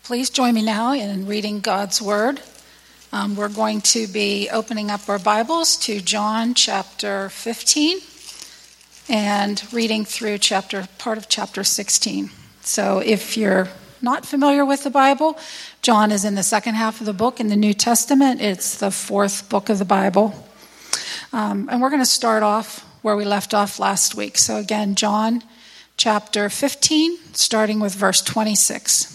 Please join me now in reading God's Word. We're going to be opening up our Bibles to John chapter 15 and reading through part of chapter 16. So if you're not familiar with the Bible, John is in the second half of the book in the New Testament. It's the fourth book of the Bible. And we're going to start off where we left off last week. So again, John chapter 15, starting with verse 26.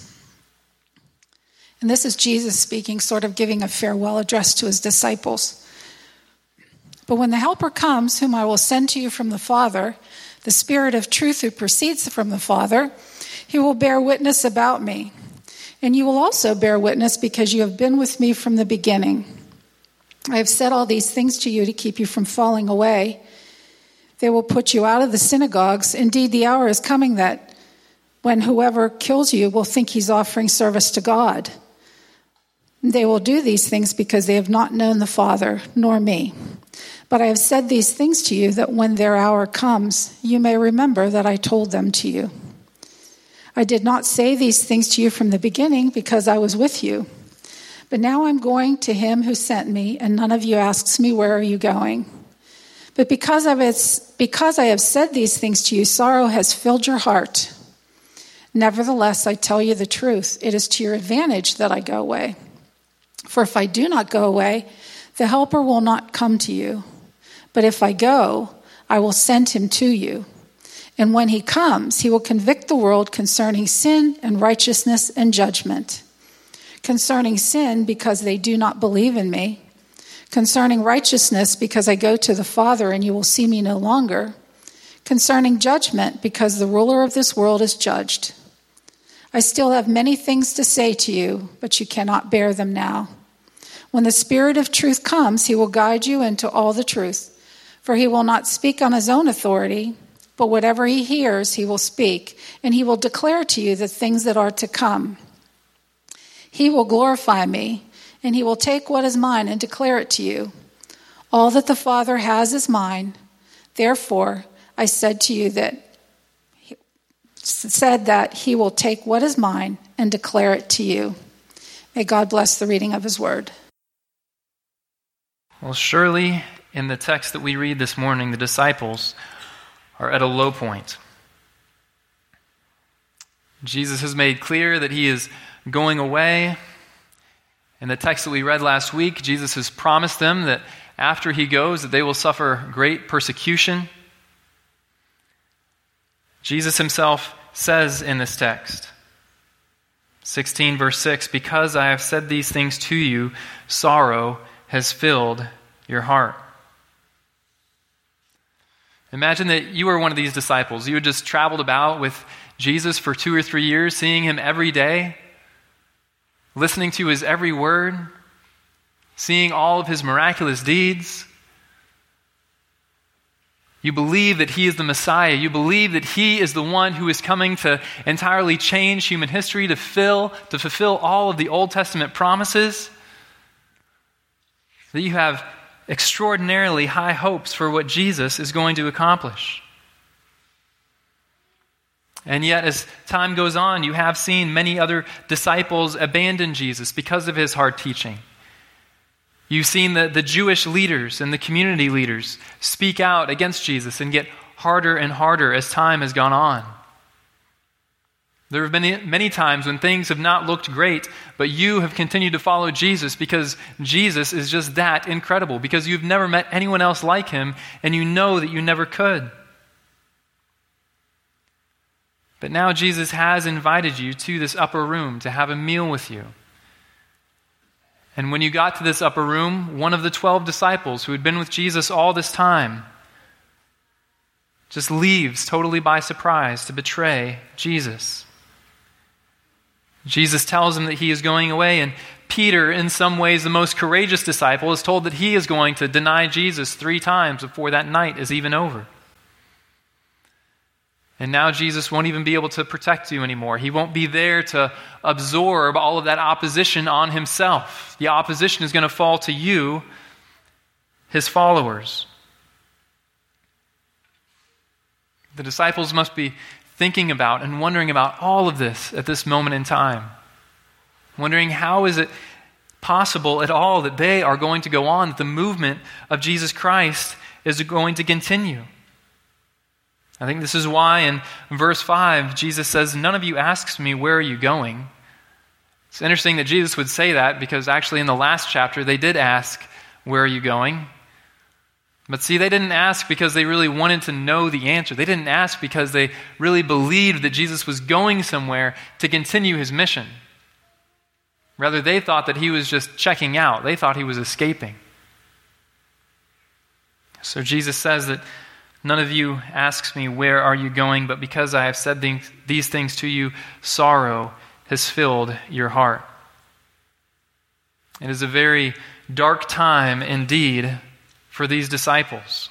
And this is Jesus speaking, sort of giving a farewell address to his disciples. But when the Helper comes, whom I will send to you from the Father, the Spirit of truth who proceeds from the Father, he will bear witness about me. And you will also bear witness because you have been with me from the beginning. I have said all these things to you to keep you from falling away. They will put you out of the synagogues. Indeed, the hour is coming that when whoever kills you will think he's offering service to God. They will do these things because they have not known the Father, nor me. But I have said these things to you that when their hour comes, you may remember that I told them to you. I did not say these things to you from the beginning because I was with you. But now I'm going to him who sent me, and none of you asks me, where are you going? But because I have said these things to you, sorrow has filled your heart. Nevertheless, I tell you the truth. It is to your advantage that I go away. For if I do not go away, the Helper will not come to you. But if I go, I will send him to you. And when he comes, he will convict the world concerning sin and righteousness and judgment. Concerning sin, because they do not believe in me. Concerning righteousness, because I go to the Father and you will see me no longer. Concerning judgment, because the ruler of this world is judged. I still have many things to say to you, but you cannot bear them now. When the Spirit of truth comes, he will guide you into all the truth. For he will not speak on his own authority, but whatever he hears, he will speak, and he will declare to you the things that are to come. He will glorify me, and he will take what is mine and declare it to you. All that the Father has is mine. Therefore, I said that he will take what is mine and declare it to you. May God bless the reading of his word. Well, surely in the text that we read this morning, the disciples are at a low point. Jesus has made clear that he is going away. In the text that we read last week, Jesus has promised them that after he goes, that they will suffer great persecution. Jesus himself says in this text, 16 verse 6, because I have said these things to you, sorrow has filled your heart. Imagine that you were one of these disciples. You had just traveled about with Jesus for 2 or 3 years, seeing him every day, listening to his every word, seeing all of his miraculous deeds. You believe that he is the Messiah. You believe that he is the one who is coming to entirely change human history, to fulfill all of the Old Testament promises. That you have extraordinarily high hopes for what Jesus is going to accomplish. And yet, as time goes on, you have seen many other disciples abandon Jesus because of his hard teaching. You've seen the Jewish leaders and the community leaders speak out against Jesus and get harder and harder as time has gone on. There have been many times when things have not looked great, but you have continued to follow Jesus because Jesus is just that incredible, because you've never met anyone else like him and you know that you never could. But now Jesus has invited you to this upper room to have a meal with you. And when you got to this upper room, one of the 12 disciples who had been with Jesus all this time just leaves totally by surprise to betray Jesus. Jesus tells him that he is going away, and Peter, in some ways the most courageous disciple, is told that he is going to deny Jesus 3 times before that night is even over. And now Jesus won't even be able to protect you anymore. He won't be there to absorb all of that opposition on himself. The opposition is going to fall to you, his followers. The disciples must be thinking about and wondering about all of this at this moment in time. wondering how is it possible at all that they are going to go on, that the movement of Jesus Christ is going to continue. I think this is why in verse 5, Jesus says, "None of you asks me, where are you going?" It's interesting that Jesus would say that because actually in the last chapter they did ask, "Where are you going?" But see, they didn't ask because they really wanted to know the answer. They didn't ask because they really believed that Jesus was going somewhere to continue his mission. Rather, they thought that he was just checking out. They thought he was escaping. So Jesus says that none of you asks me, "Where are you going?" But because I have said these things to you, sorrow has filled your heart. It is a very dark time indeed for these disciples.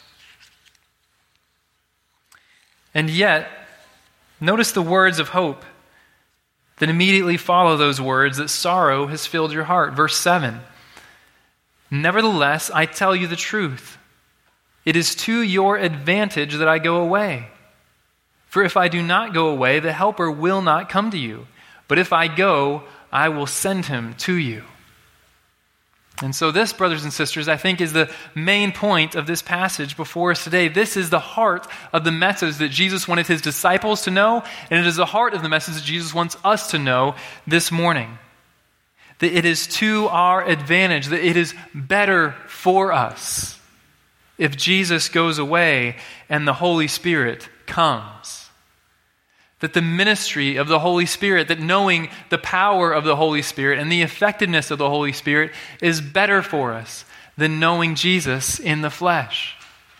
And yet, notice the words of hope that immediately follow those words, that sorrow has filled your heart. Verse 7, "Nevertheless, I tell you the truth. It is to your advantage that I go away. For if I do not go away, the Helper will not come to you. But if I go, I will send him to you." And so this, brothers and sisters, I think is the main point of this passage before us today. This is the heart of the message that Jesus wanted his disciples to know, and it is the heart of the message that Jesus wants us to know this morning. That it is to our advantage, that it is better for us if Jesus goes away and the Holy Spirit comes. That the ministry of the Holy Spirit, that knowing the power of the Holy Spirit and the effectiveness of the Holy Spirit is better for us than knowing Jesus in the flesh.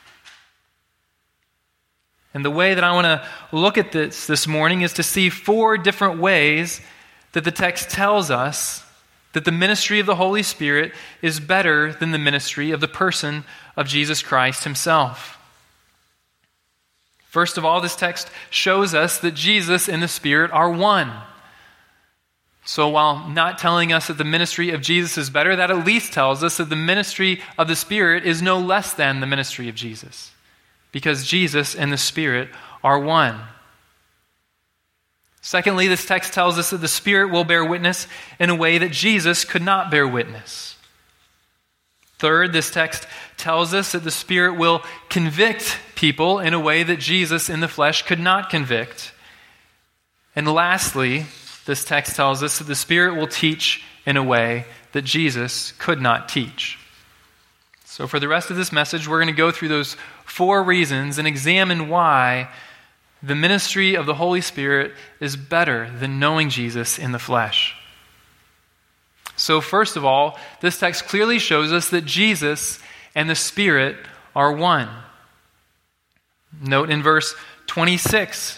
And the way that I want to look at this morning is to see 4 different ways that the text tells us that the ministry of the Holy Spirit is better than the ministry of the person of Jesus Christ himself. First of all, this text shows us that Jesus and the Spirit are one. So while not telling us that the ministry of Jesus is better, that at least tells us that the ministry of the Spirit is no less than the ministry of Jesus, because Jesus and the Spirit are one. Secondly, this text tells us that the Spirit will bear witness in a way that Jesus could not bear witness. Third, this text tells us that the Spirit will convict people in a way that Jesus in the flesh could not convict. And lastly, this text tells us that the Spirit will teach in a way that Jesus could not teach. So for the rest of this message, we're going to go through those 4 reasons and examine why the ministry of the Holy Spirit is better than knowing Jesus in the flesh. So first of all, this text clearly shows us that Jesus and the Spirit are one. Note in verse 26,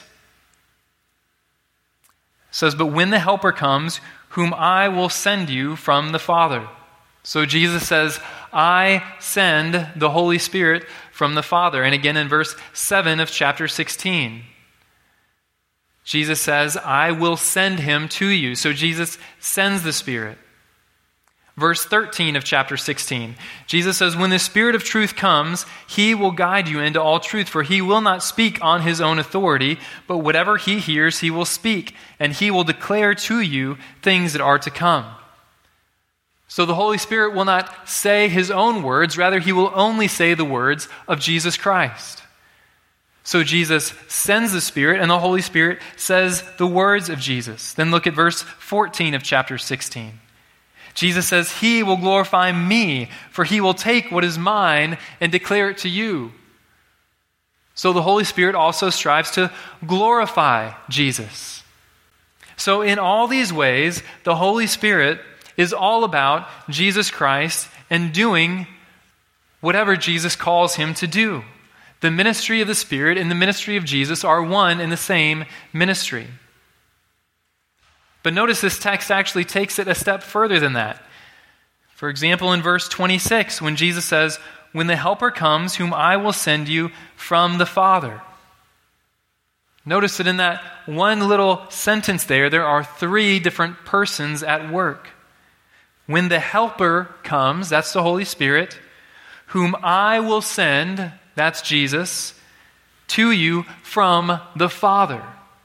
it says, "But when the Helper comes, whom I will send you from the Father." So Jesus says, "I send the Holy Spirit from the Father." And again in verse 7 of chapter 16, Jesus says, "I will send him to you." So Jesus sends the Spirit. Verse 13 of chapter 16, Jesus says, "When the Spirit of truth comes, he will guide you into all truth, for he will not speak on his own authority, but whatever he hears, he will speak, and he will declare to you things that are to come." So the Holy Spirit will not say his own words, rather he will only say the words of Jesus Christ. So Jesus sends the Spirit, and the Holy Spirit says the words of Jesus. Then look at verse 14 of chapter 16. Jesus says, "He will glorify me, for he will take what is mine and declare it to you." So the Holy Spirit also strives to glorify Jesus. So in all these ways, the Holy Spirit is all about Jesus Christ and doing whatever Jesus calls him to do. The ministry of the Spirit and the ministry of Jesus are one and the same ministry. But notice this text actually takes it a step further than that. For example, in verse 26, when Jesus says, "When the Helper comes, whom I will send you from the Father." Notice that in that one little sentence there are 3 different persons at work. When the Helper comes, that's the Holy Spirit, whom I will send, that's Jesus, to you from the Father.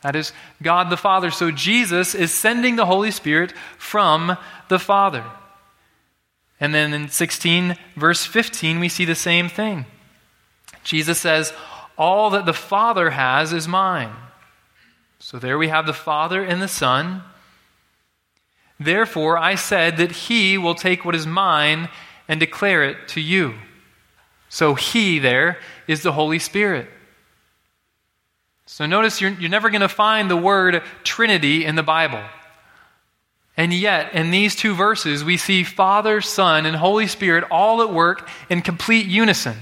That is God the Father. So Jesus is sending the Holy Spirit from the Father. And then in 16, verse 15, we see the same thing. Jesus says, all that the Father has is mine. So there we have the Father and the Son. Therefore, I said that he will take what is mine and declare it to you. So he there is the Holy Spirit. So notice you're never going to find the word Trinity in the Bible. And yet, in these two verses, we see Father, Son, and Holy Spirit all at work in complete unison.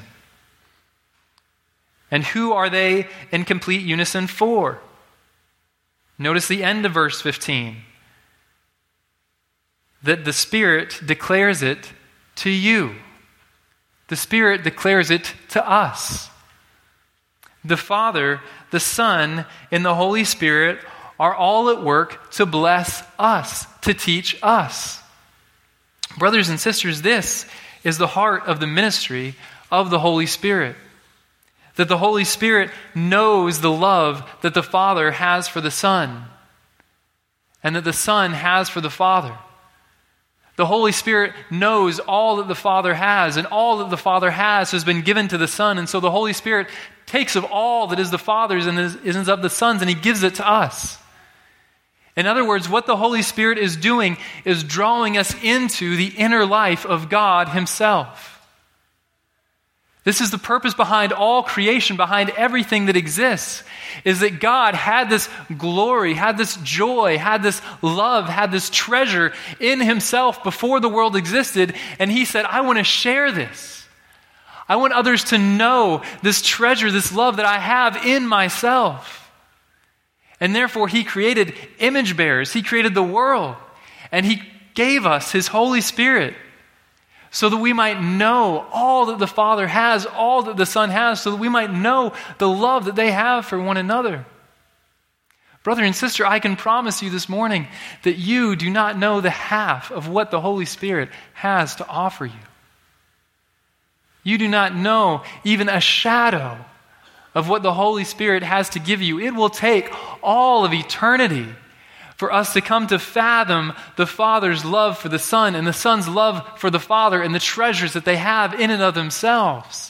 And who are they in complete unison for? Notice the end of verse 15. That the Spirit declares it to you. The Spirit declares it to us. The Father, the Son, and the Holy Spirit are all at work to bless us, to teach us. Brothers and sisters, this is the heart of the ministry of the Holy Spirit. That the Holy Spirit knows the love that the Father has for the Son, and that the Son has for the Father. The Holy Spirit knows all that the Father has, and all that the Father has been given to the Son. And so the Holy Spirit takes of all that is the Father's and is of the Son's, and He gives it to us. In other words, what the Holy Spirit is doing is drawing us into the inner life of God Himself. This is the purpose behind all creation, behind everything that exists, is that God had this glory, had this joy, had this love, had this treasure in Himself before the world existed, and He said, I want to share this. I want others to know this treasure, this love that I have in myself. And therefore, He created image bearers. He created the world. And He gave us His Holy Spirit so that we might know all that the Father has, all that the Son has, so that we might know the love that they have for one another. Brother and sister, I can promise you this morning that you do not know the half of what the Holy Spirit has to offer you. You do not know even a shadow of what the Holy Spirit has to give you. It will take all of eternity for us to come to fathom the Father's love for the Son and the Son's love for the Father and the treasures that they have in and of themselves.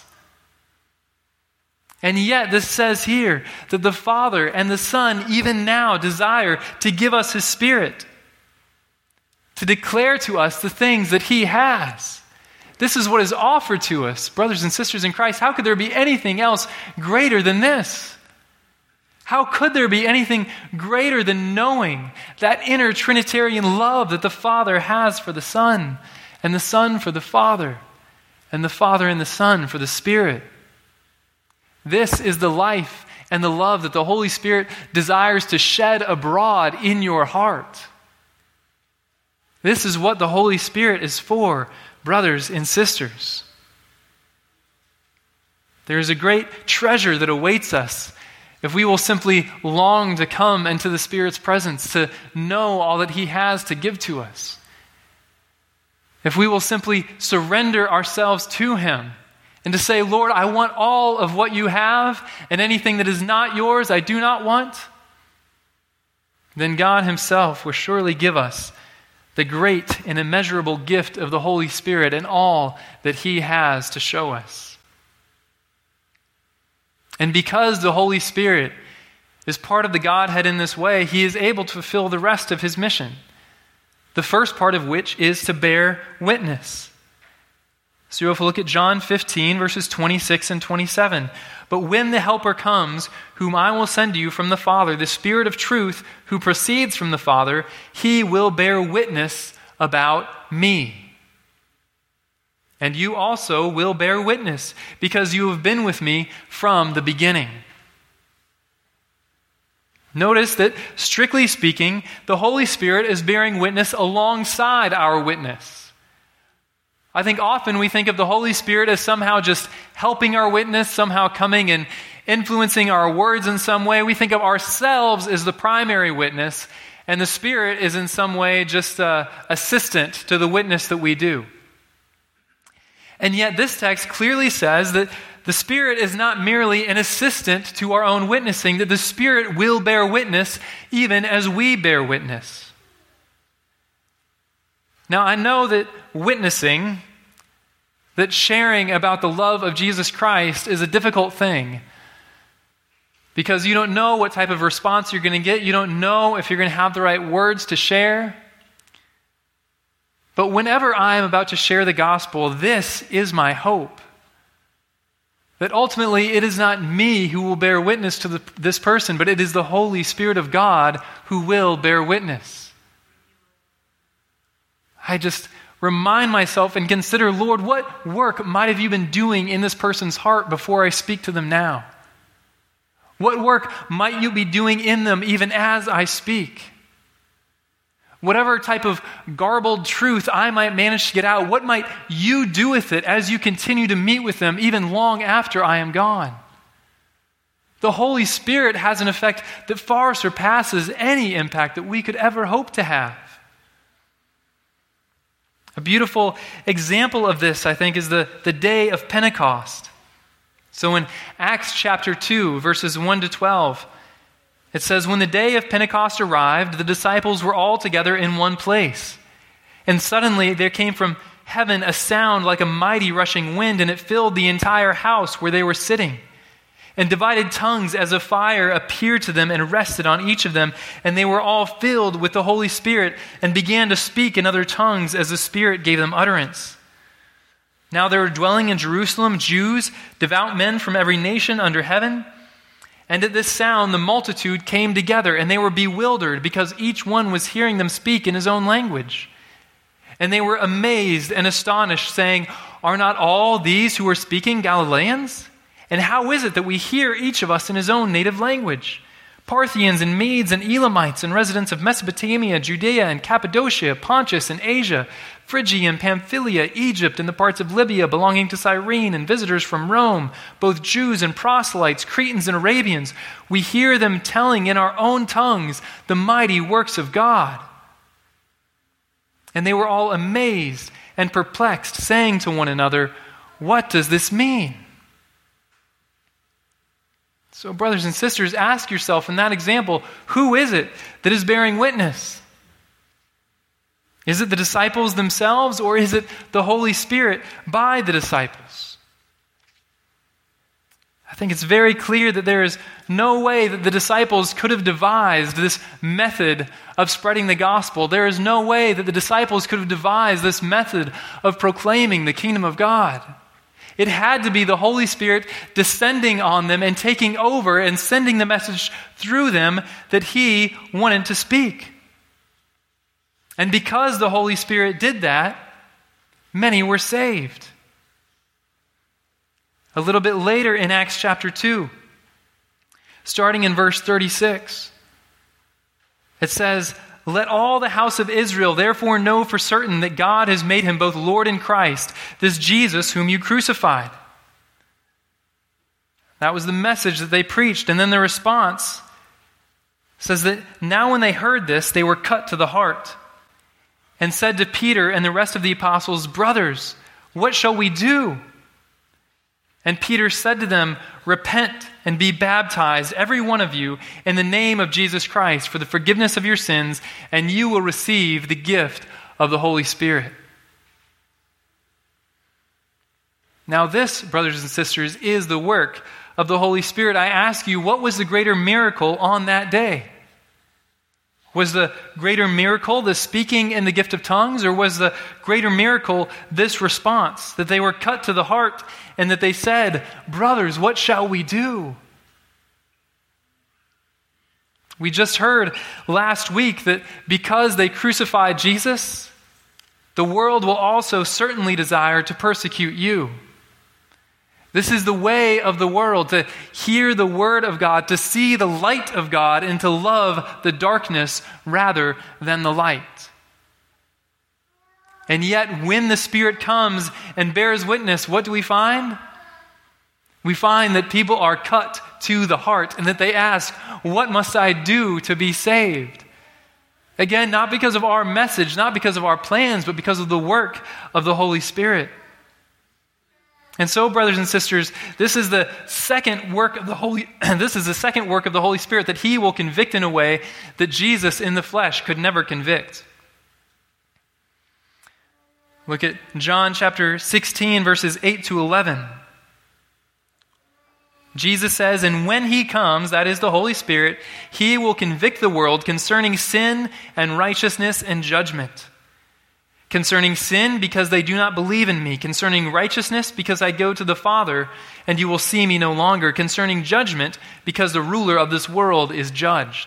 And yet this says here that the Father and the Son even now desire to give us His Spirit, to declare to us the things that He has. This is what is offered to us, brothers and sisters in Christ. How could there be anything else greater than this? How could there be anything greater than knowing that inner Trinitarian love that the Father has for the Son, and the Son for the Father, and the Father and the Son for the Spirit? This is the life and the love that the Holy Spirit desires to shed abroad in your heart. This is what the Holy Spirit is for, brothers and sisters. There is a great treasure that awaits us if we will simply long to come into the Spirit's presence, to know all that He has to give to us. If we will simply surrender ourselves to Him and to say, Lord, I want all of what you have, and anything that is not yours I do not want, then God Himself will surely give us the great and immeasurable gift of the Holy Spirit and all that He has to show us. And because the Holy Spirit is part of the Godhead in this way, He is able to fulfill the rest of His mission, the first part of which is to bear witness. So if we look at John 15, verses 26 and 27. But when the Helper comes, whom I will send to you from the Father, the Spirit of truth who proceeds from the Father, He will bear witness about me. And you also will bear witness, because you have been with me from the beginning. Notice that, strictly speaking, the Holy Spirit is bearing witness alongside our witness. I think often we think of the Holy Spirit as somehow just helping our witness, somehow coming and influencing our words in some way. We think of ourselves as the primary witness, and the Spirit is in some way just an assistant to the witness that we do. And yet this text clearly says that the Spirit is not merely an assistant to our own witnessing, that the Spirit will bear witness even as we bear witness. Now, I know that witnessing, that sharing about the love of Jesus Christ is a difficult thing because you don't know what type of response you're going to get. You don't know if you're going to have the right words to share. But whenever I am about to share the gospel, this is my hope. That ultimately it is not me who will bear witness to this person, but it is the Holy Spirit of God who will bear witness. I just remind myself and consider, Lord, what work might have you been doing in this person's heart before I speak to them now? What work might you be doing in them even as I speak? Whatever type of garbled truth I might manage to get out, what might you do with it as you continue to meet with them even long after I am gone? The Holy Spirit has an effect that far surpasses any impact that we could ever hope to have. A beautiful example of this, I think, is the day of Pentecost. So in Acts chapter 2, verses 1 to 12, it says, "When the day of Pentecost arrived, the disciples were all together in one place. And suddenly there came from heaven a sound like a mighty rushing wind, and it filled the entire house where they were sitting. And divided tongues as of fire appeared to them and rested on each of them. And they were all filled with the Holy Spirit and began to speak in other tongues as the Spirit gave them utterance. Now there were dwelling in Jerusalem Jews, devout men from every nation under heaven. And at this sound the multitude came together, and they were bewildered because each one was hearing them speak in his own language. And they were amazed and astonished, saying, 'Are not all these who are speaking Galileans? And how is it that we hear each of us in his own native language? Parthians and Medes and Elamites and residents of Mesopotamia, Judea and Cappadocia, Pontus and Asia, Phrygia and Pamphylia, Egypt and the parts of Libya belonging to Cyrene, and visitors from Rome, both Jews and proselytes, Cretans and Arabians. We hear them telling in our own tongues the mighty works of God.' And they were all amazed and perplexed, saying to one another, 'What does this mean?' So, brothers and sisters, ask yourself in that example, who is it that is bearing witness? Is it the disciples themselves, or is it the Holy Spirit by the disciples? I think it's very clear that there is no way that the disciples could have devised this method of spreading the gospel. There is no way that the disciples could have devised this method of proclaiming the kingdom of God. It had to be the Holy Spirit descending on them and taking over and sending the message through them that He wanted to speak. And because the Holy Spirit did that, many were saved. A little bit later in Acts chapter 2, starting in verse 36, it says, "Let all the house of Israel therefore know for certain that God has made him both Lord and Christ, this Jesus whom you crucified." That was the message that they preached. And then the response says that now when they heard this, they were cut to the heart and said to Peter and the rest of the apostles, "Brothers, what shall we do?" And Peter said to them, "Repent and be baptized, every one of you, in the name of Jesus Christ for the forgiveness of your sins, and you will receive the gift of the Holy Spirit." Now this, brothers and sisters, is the work of the Holy Spirit. I ask you, what was the greater miracle on that day? Was the greater miracle the speaking in the gift of tongues, or was the greater miracle this response, that they were cut to the heart and that they said, "Brothers, what shall we do?" We just heard last week that because they crucified Jesus, the world will also certainly desire to persecute you. This is the way of the world, to hear the word of God, to see the light of God, and to love the darkness rather than the light. And yet, when the Spirit comes and bears witness, what do we find? We find that people are cut to the heart, and that they ask, "What must I do to be saved?" Again, not because of our message, not because of our plans, but because of the work of the Holy Spirit. And so, brothers and sisters, this is the second work of the Holy Spirit, that he will convict in a way that Jesus in the flesh could never convict. Look at John chapter 16, verses 8 to 11. Jesus says, "And when he comes," that is the Holy Spirit, "he will convict the world concerning sin and righteousness and judgment. Concerning sin, because they do not believe in me. Concerning righteousness, because I go to the Father, and you will see me no longer. Concerning judgment, because the ruler of this world is judged."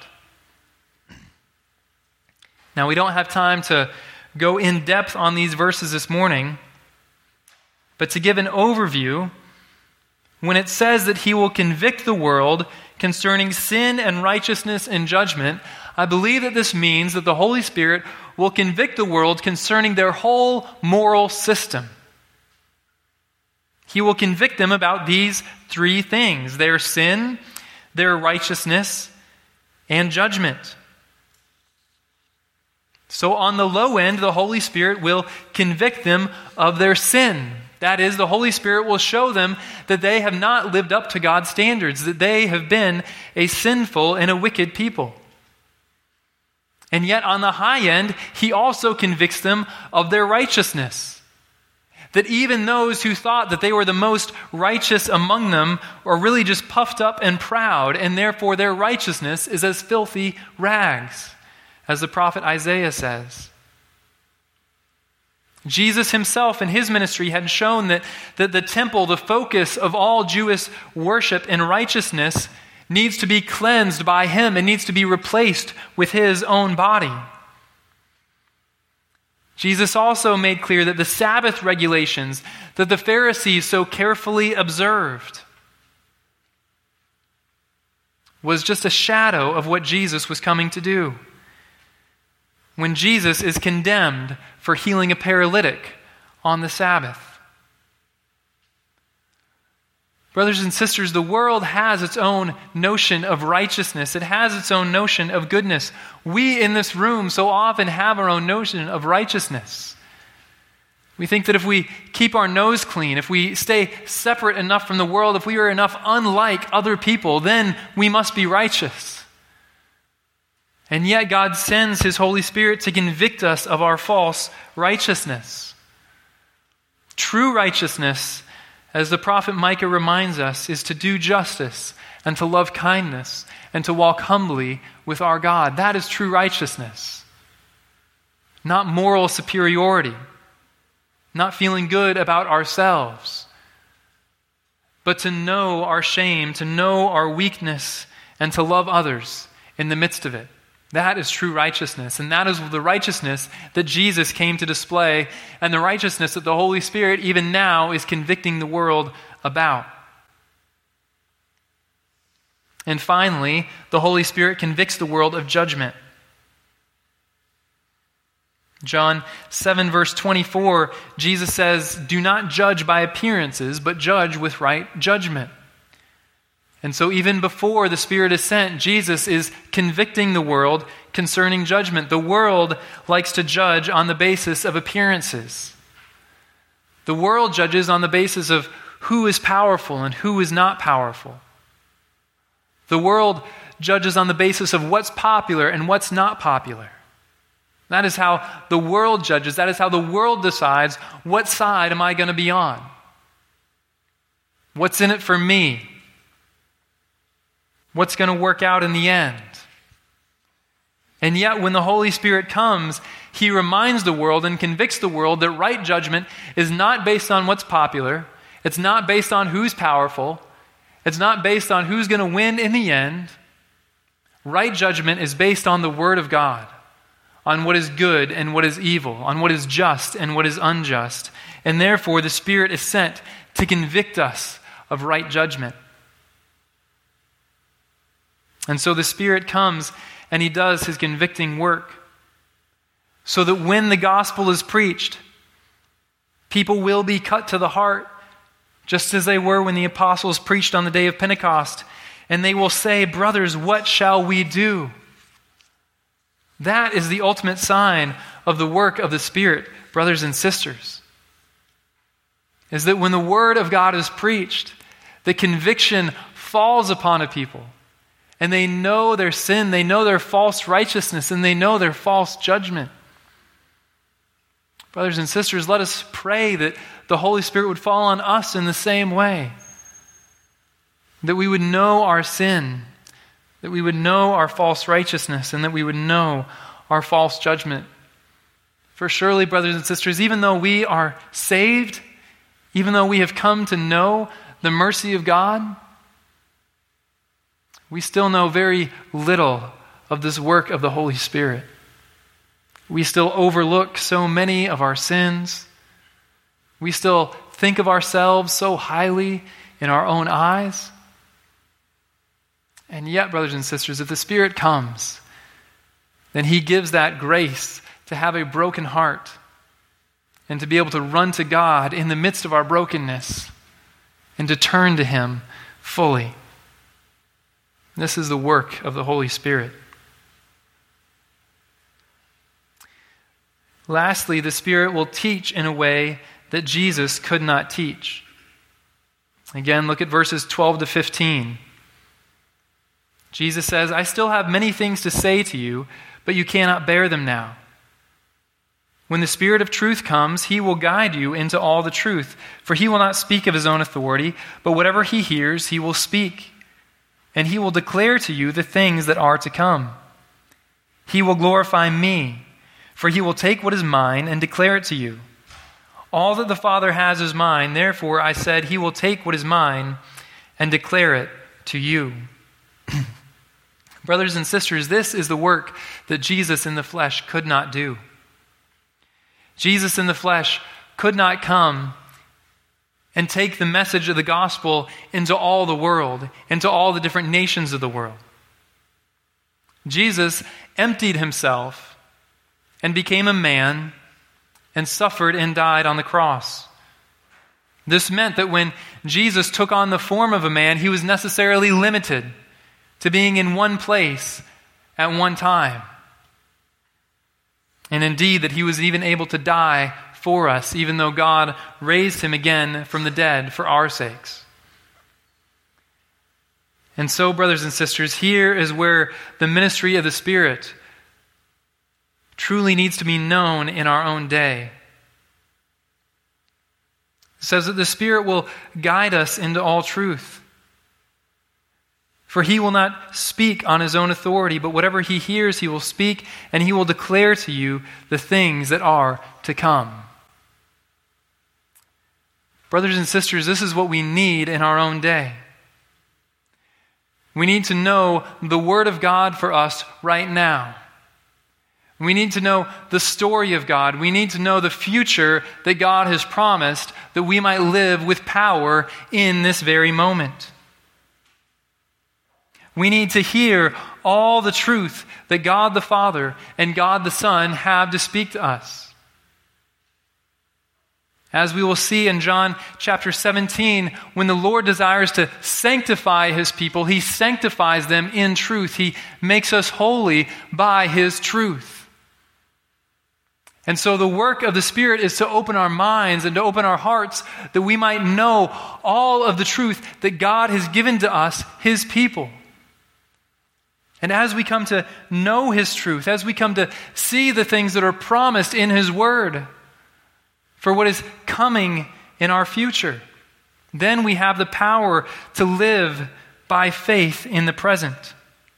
Now, we don't have time to go in depth on these verses this morning, but to give an overview, when it says that he will convict the world concerning sin and righteousness and judgment, I believe that this means that the Holy Spirit will convict the world concerning their whole moral system. He will convict them about these three things: their sin, their righteousness, and judgment. So on the low end, the Holy Spirit will convict them of their sin. That is, the Holy Spirit will show them that they have not lived up to God's standards, that they have been a sinful and a wicked people. And yet on the high end, he also convicts them of their righteousness. That even those who thought that they were the most righteous among them are really just puffed up and proud, and therefore their righteousness is as filthy rags, as the prophet Isaiah says. Jesus himself in his ministry had shown that the temple, the focus of all Jewish worship and righteousness, needs to be cleansed by him and needs to be replaced with his own body. Jesus also made clear that the Sabbath regulations that the Pharisees so carefully observed was just a shadow of what Jesus was coming to do. When Jesus is condemned for healing a paralytic on the Sabbath. Brothers and sisters, the world has its own notion of righteousness. It has its own notion of goodness. We in this room so often have our own notion of righteousness. We think that if we keep our nose clean, if we stay separate enough from the world, if we are enough unlike other people, then we must be righteous. And yet God sends his Holy Spirit to convict us of our false righteousness. True righteousness, as the prophet Micah reminds us, is to do justice and to love kindness and to walk humbly with our God. That is true righteousness. Not moral superiority, not feeling good about ourselves, but to know our shame, to know our weakness, and to love others in the midst of it. That is true righteousness, and that is the righteousness that Jesus came to display, and the righteousness that the Holy Spirit even now is convicting the world about. And finally, the Holy Spirit convicts the world of judgment. John 7 verse 24, Jesus says, "Do not judge by appearances, but judge with right judgment." And so even before the Spirit is sent, Jesus is convicting the world concerning judgment. The world likes to judge on the basis of appearances. The world judges on the basis of who is powerful and who is not powerful. The world judges on the basis of what's popular and what's not popular. That is how the world judges. That is how the world decides, what side am I going to be on? What's in it for me? What's going to work out in the end? And yet, when the Holy Spirit comes, he reminds the world and convicts the world that right judgment is not based on what's popular. It's not based on who's powerful. It's not based on who's going to win in the end. Right judgment is based on the Word of God, on what is good and what is evil, on what is just and what is unjust. And therefore, the Spirit is sent to convict us of right judgment. And so the Spirit comes and he does his convicting work so that when the gospel is preached, people will be cut to the heart, just as they were when the apostles preached on the day of Pentecost. And they will say, "Brothers, what shall we do?" That is the ultimate sign of the work of the Spirit, brothers and sisters. is that when the word of God is preached, the conviction falls upon a people, and they know their sin, they know their false righteousness, and they know their false judgment. Brothers and sisters, let us pray that the Holy Spirit would fall on us in the same way, that we would know our sin, that we would know our false righteousness, and that we would know our false judgment. For surely, brothers and sisters, even though we are saved, even though we have come to know the mercy of God, we still know very little of this work of the Holy Spirit. We still overlook so many of our sins. We still think of ourselves so highly in our own eyes. And yet, brothers and sisters, if the Spirit comes, then He gives that grace to have a broken heart and to be able to run to God in the midst of our brokenness and to turn to Him fully. This is the work of the Holy Spirit. Lastly, the Spirit will teach in a way that Jesus could not teach. Again, look at verses 12 to 15. Jesus says, "I still have many things to say to you, but you cannot bear them now. When the Spirit of truth comes, He will guide you into all the truth, for He will not speak of His own authority, but whatever He hears, He will speak. And He will declare to you the things that are to come. He will glorify Me, for He will take what is mine and declare it to you. All that the Father has is mine, therefore I said He will take what is mine and declare it to you." Brothers and sisters, this is the work that Jesus in the flesh could not do. Jesus in the flesh could not come and take the message of the gospel into all the world, into all the different nations of the world. Jesus emptied Himself and became a man and suffered and died on the cross. This meant that when Jesus took on the form of a man, He was necessarily limited to being in one place at one time. And indeed, that He was even able to die for us, even though God raised Him again from the dead for our sakes. And so, brothers and sisters, here is where the ministry of the Spirit truly needs to be known in our own day. It says that the Spirit will guide us into all truth. For He will not speak on His own authority, but whatever He hears, He will speak, and He will declare to you the things that are to come. Brothers and sisters, this is what we need in our own day. We need to know the Word of God for us right now. We need to know the story of God. We need to know the future that God has promised, that we might live with power in this very moment. We need to hear all the truth that God the Father and God the Son have to speak to us. As we will see in John chapter 17, when the Lord desires to sanctify His people, He sanctifies them in truth. He makes us holy by His truth. And so the work of the Spirit is to open our minds and to open our hearts that we might know all of the truth that God has given to us, His people. And as we come to know His truth, as we come to see the things that are promised in His Word for what is coming in our future, then we have the power to live by faith in the present.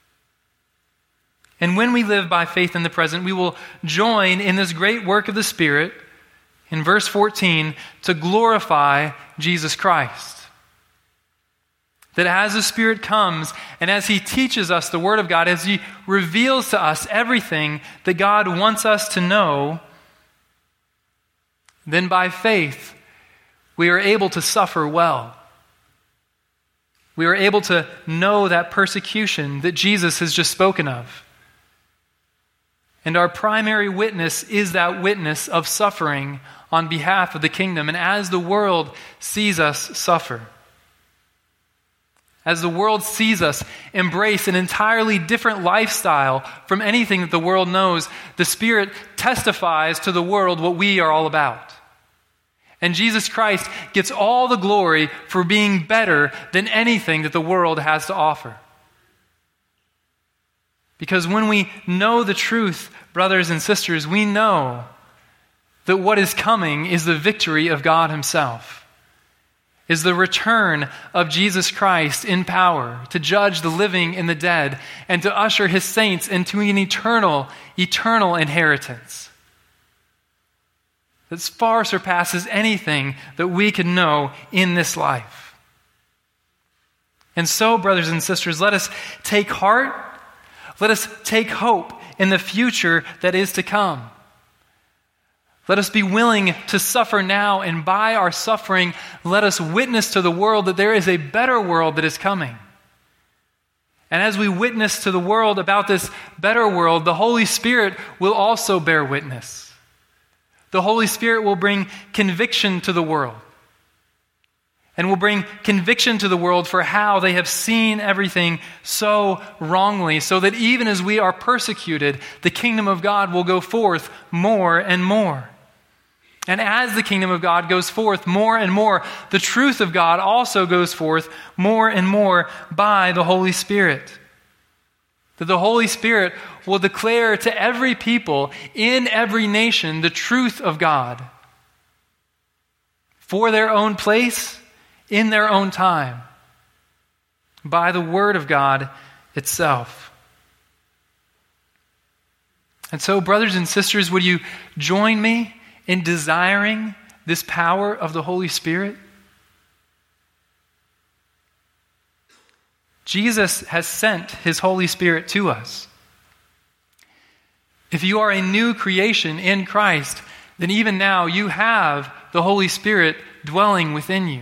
And when we live by faith in the present, we will join in this great work of the Spirit, in verse 14, to glorify Jesus Christ. That as the Spirit comes and as He teaches us the Word of God, as He reveals to us everything that God wants us to know, then by faith we are able to suffer well. We are able to know that persecution that Jesus has just spoken of. And our primary witness is that witness of suffering on behalf of the kingdom. And as the world sees us suffer, as the world sees us embrace an entirely different lifestyle from anything that the world knows, the Spirit testifies to the world what we are all about. And Jesus Christ gets all the glory for being better than anything that the world has to offer. Because when we know the truth, brothers and sisters, we know that what is coming is the victory of God himself, is the return of Jesus Christ in power to judge the living and the dead and to usher his saints into an eternal inheritance that far surpasses anything that we can know in this life. And so, brothers and sisters, let us take heart, let us take hope in the future that is to come. Let us be willing to suffer now, and by our suffering, let us witness to the world that there is a better world that is coming. And as we witness to the world about this better world, the Holy Spirit will also bear witness. The Holy Spirit will bring conviction to the world, and will bring conviction to the world for how they have seen everything so wrongly, so that even as we are persecuted, the kingdom of God will go forth more and more. And as the kingdom of God goes forth more and more, the truth of God also goes forth more and more by the Holy Spirit. That the Holy Spirit will declare to every people in every nation the truth of God for their own place, in their own time, by the Word of God itself. And so, brothers and sisters, would you join me in desiring this power of the Holy Spirit? Jesus has sent his Holy Spirit to us. If you are a new creation in Christ, then even now you have the Holy Spirit dwelling within you.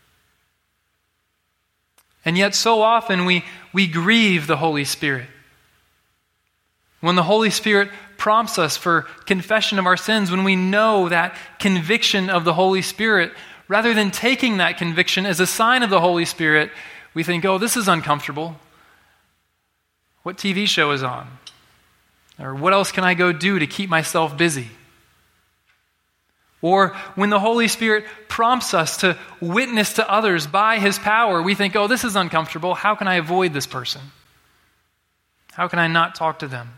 And yet so often we grieve the Holy Spirit. When the Holy Spirit prompts us for confession of our sins, when we know that conviction of the Holy Spirit, rather than taking that conviction as a sign of the Holy Spirit, we think, oh, this is uncomfortable. What TV show is on? Or what else can I go do to keep myself busy? Or when the Holy Spirit prompts us to witness to others by his power, we think, oh, this is uncomfortable. How can I avoid this person? How can I not talk to them?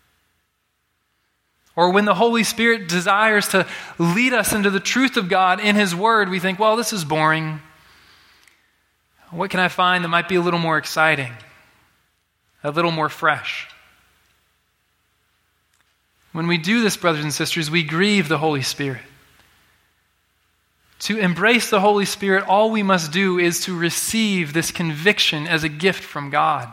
Or when the Holy Spirit desires to lead us into the truth of God in his word, we think, well, this is boring. What can I find that might be a little more exciting? A little more fresh? When we do this, brothers and sisters, we grieve the Holy Spirit. To embrace the Holy Spirit, all we must do is to receive this conviction as a gift from God.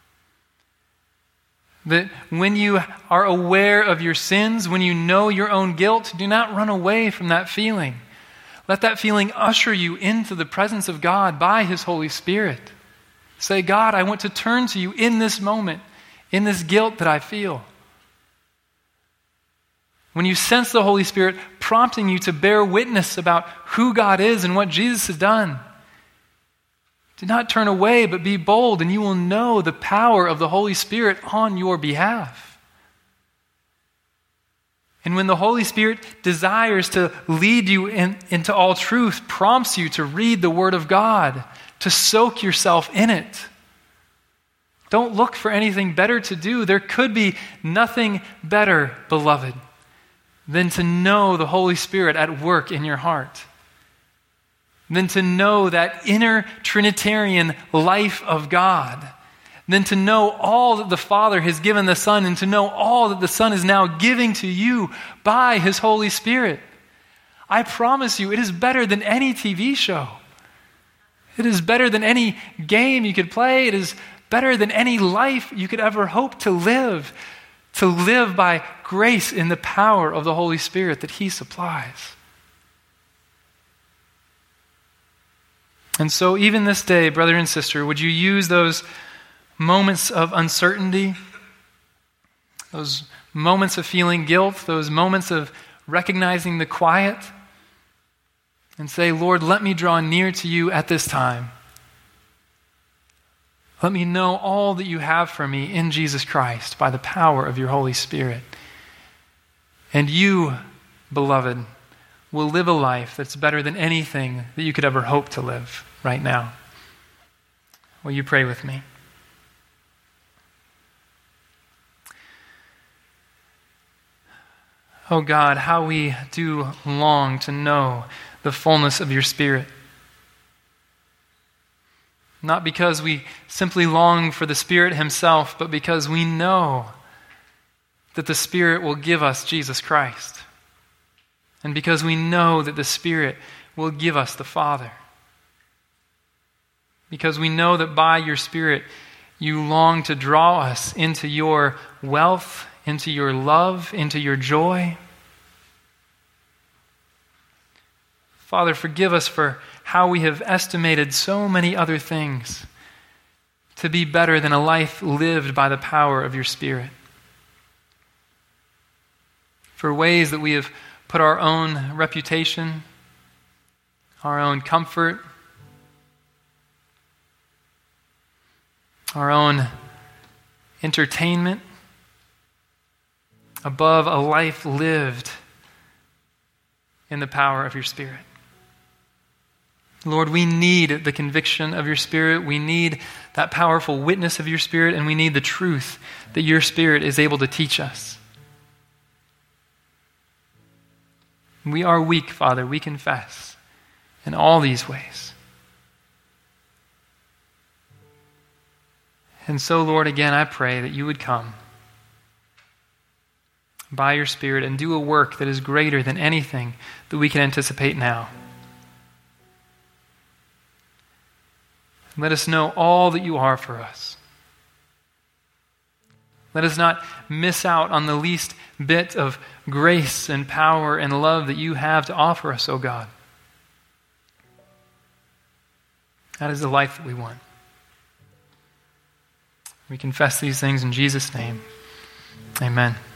That when you are aware of your sins, when you know your own guilt, do not run away from that feeling. Let that feeling usher you into the presence of God by his Holy Spirit. Say, God, I want to turn to you in this moment, in this guilt that I feel. When you sense the Holy Spirit prompting you to bear witness about who God is and what Jesus has done, do not turn away, but be bold, and you will know the power of the Holy Spirit on your behalf. And when the Holy Spirit desires to lead you into all truth, prompts you to read the Word of God, to soak yourself in it, don't look for anything better to do. There could be nothing better, beloved, than to know the Holy Spirit at work in your heart. Than to know that inner Trinitarian life of God. Than to know all that the Father has given the Son, and to know all that the Son is now giving to you by his Holy Spirit. I promise you, it is better than any TV show. It is better than any game you could play. It is better than any life you could ever hope to live. To live by grace in the power of the Holy Spirit that he supplies. And so even this day, brother and sister, would you use those moments of uncertainty, those moments of feeling guilt, those moments of recognizing the quiet, and say, Lord, let me draw near to you at this time. Let me know all that you have for me in Jesus Christ by the power of your Holy Spirit. And you, beloved, will live a life that's better than anything that you could ever hope to live right now. Will you pray with me? Oh God, how we do long to know the fullness of your Spirit. Not because we simply long for the Spirit himself, but because we know that the Spirit will give us Jesus Christ. And because we know that the Spirit will give us the Father. Because we know that by your Spirit you long to draw us into your wealth, into your love, into your joy. Father, forgive us for how we have estimated so many other things to be better than a life lived by the power of your Spirit. For ways that we have put our own reputation, our own comfort, our own entertainment above a life lived in the power of your Spirit. Lord, we need the conviction of your Spirit. We need that powerful witness of your Spirit, and we need the truth that your Spirit is able to teach us. We are weak, Father, we confess, in all these ways. And so, Lord, again, I pray that you would come by your Spirit and do a work that is greater than anything that we can anticipate now. Let us know all that you are for us. Let us not miss out on the least bit of grace and power and love that you have to offer us, O God. That is the life that we want. We confess these things in Jesus' name. Amen.